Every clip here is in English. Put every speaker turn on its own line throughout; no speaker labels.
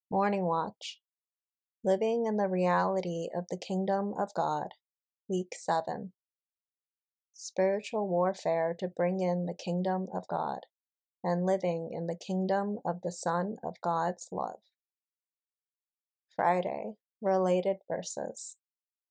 Morning Watch, Living in the Reality of the Kingdom of God, Week 7. Spiritual Warfare to Bring in the Kingdom of God, and Living in the Kingdom of the Son of God's Love. Friday, Related Verses.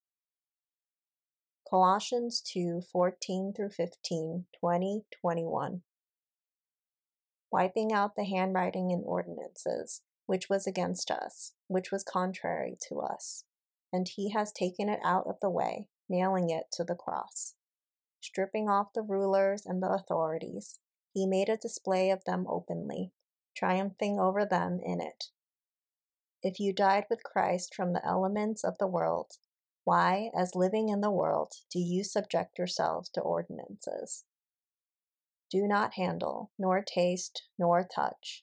Colossians 2:14-15, 20-21. Wiping out the handwriting in ordinances, which was against us, which was contrary to us. And he has taken it out of the way, nailing it to the cross. Stripping off the rulers and the authorities, he made a display of them openly, triumphing over them in it. If you died with Christ from the elements of the world, why, as living in the world, do you subject yourselves to ordinances? Do not handle, nor taste, nor touch.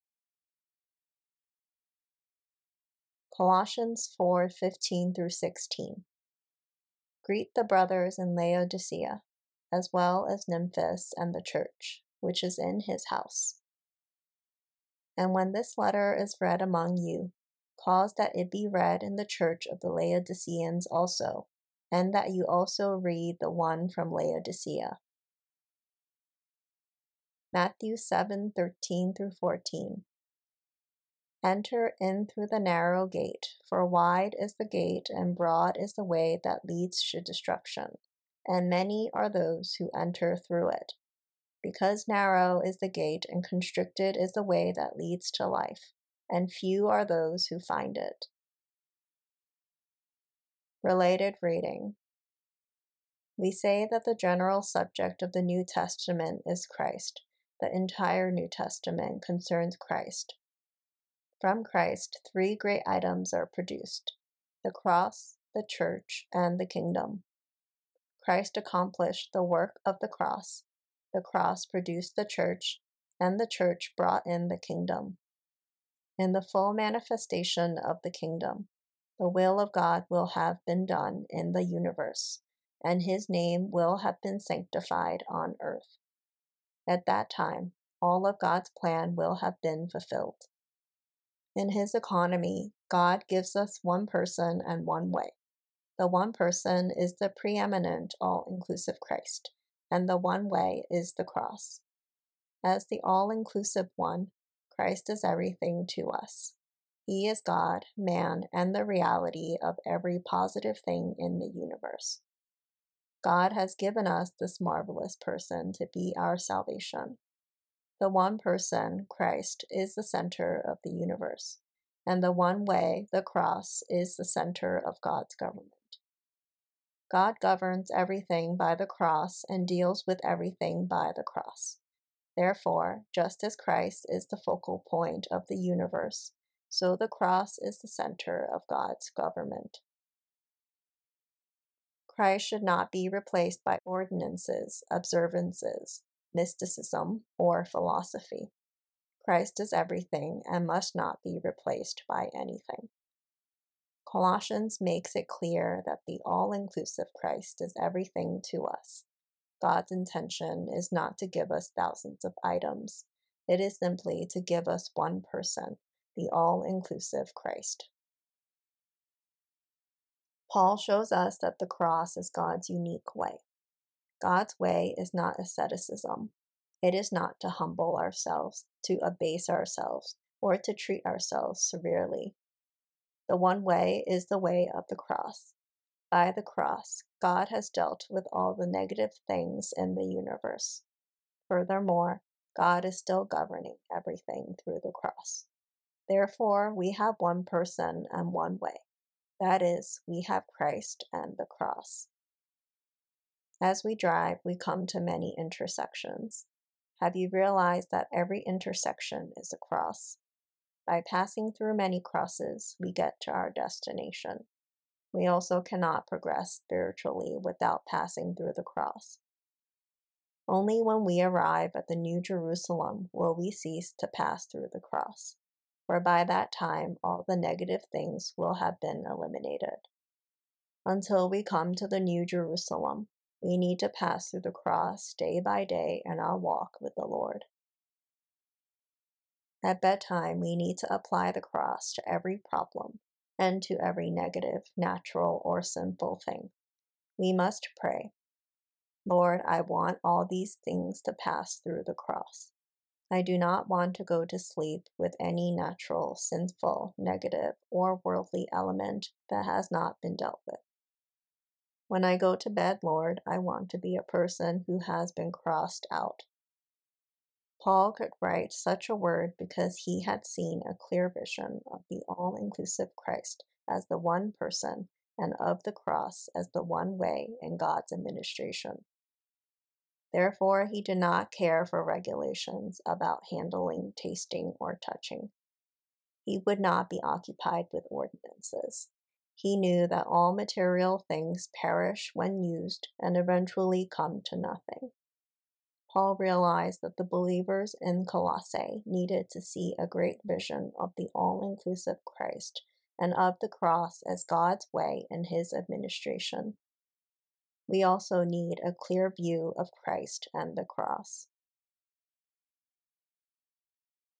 Colossians 4:15-16. Greet the brothers in Laodicea, as well as Nymphas and the church, which is in his house. And when this letter is read among you, cause that it be read in the church of the Laodiceans also, and that you also read the one from Laodicea. Matthew 7:13-14. Enter in through the narrow gate, for wide is the gate and broad is the way that leads to destruction, and many are those who enter through it. Because narrow is the gate and constricted is the way that leads to life, and few are those who find it. Related reading. We say that the general subject of the New Testament is Christ. The entire New Testament concerns Christ. From Christ, three great items are produced: the cross, the church, and the kingdom. Christ accomplished the work of the cross produced the church, and the church brought in the kingdom. In the full manifestation of the kingdom, the will of God will have been done in the universe, and his name will have been sanctified on earth. At that time, all of God's plan will have been fulfilled. In his economy, God gives us one person and one way. The one person is the preeminent, all-inclusive Christ, and the one way is the cross. As the all-inclusive one, Christ is everything to us. He is God, man, and the reality of every positive thing in the universe. God has given us this marvelous person to be our salvation. The one person, Christ, is the center of the universe, and the one way, the cross, is the center of God's government. God governs everything by the cross and deals with everything by the cross. Therefore, just as Christ is the focal point of the universe, so the cross is the center of God's government. Christ should not be replaced by ordinances, observances, mysticism, or philosophy. Christ is everything and must not be replaced by anything. Colossians makes it clear that the all-inclusive Christ is everything to us. God's intention is not to give us thousands of items. It is simply to give us one person, the all-inclusive Christ. Paul shows us that the cross is God's unique way. God's way is not asceticism. It is not to humble ourselves, to abase ourselves, or to treat ourselves severely. The one way is the way of the cross. By the cross, God has dealt with all the negative things in the universe. Furthermore, God is still governing everything through the cross. Therefore, we have one person and one way. That is, we have Christ and the cross. As we drive, we come to many intersections. Have you realized that every intersection is a cross? By passing through many crosses, we get to our destination. We also cannot progress spiritually without passing through the cross. Only when we arrive at the New Jerusalem will we cease to pass through the cross, for by that time all the negative things will have been eliminated. Until we come to the New Jerusalem, we need to pass through the cross day by day in our walk with the Lord. At bedtime, we need to apply the cross to every problem and to every negative, natural, or sinful thing. We must pray, Lord, I want all these things to pass through the cross. I do not want to go to sleep with any natural, sinful, negative, or worldly element that has not been dealt with. When I go to bed, Lord, I want to be a person who has been crossed out. Paul could write such a word because he had seen a clear vision of the all-inclusive Christ as the one person and of the cross as the one way in God's administration. Therefore, he did not care for regulations about handling, tasting, or touching. He would not be occupied with ordinances. He knew that all material things perish when used and eventually come to nothing. Paul realized that the believers in Colossae needed to see a great vision of the all-inclusive Christ and of the cross as God's way in his administration. We also need a clear view of Christ and the cross.